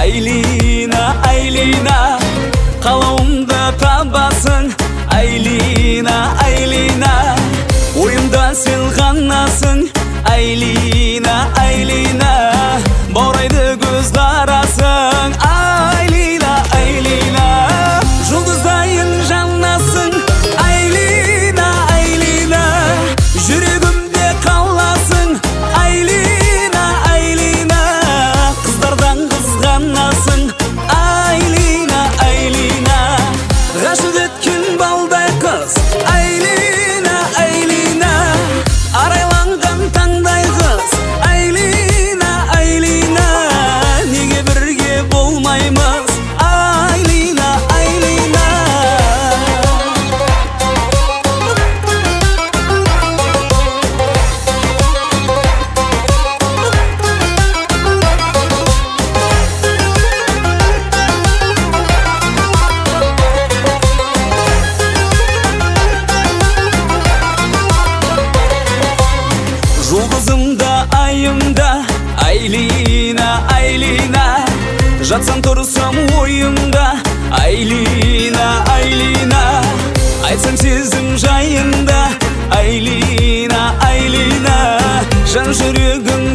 Айлина, Айлина, қалауымды табасың. Айлина, Айлина, ойымда сен ғанасың. Айлина, Айлина, баурайды көз қарасың. Айлина, Айлина, жұлдыздайын жанасың. Айлина, Айлина, жүрегімде қаласың. Айлина, Айлина, қыздардан қызғанасың. Айлина, Айлина, ғашық еткен балдай қыз. Айлина, Айлина, арайланған таңдай қыз. Айлина, Айлина, неге бірге болмаймыз? Айлина, Айлина. Жұлдызымда, айымда, Айлина, Айлина, жатсам тұрсам ойымда. Айлина, Айлина, айтсам сезім жайында. Айлина, Айлина, жан жүрегім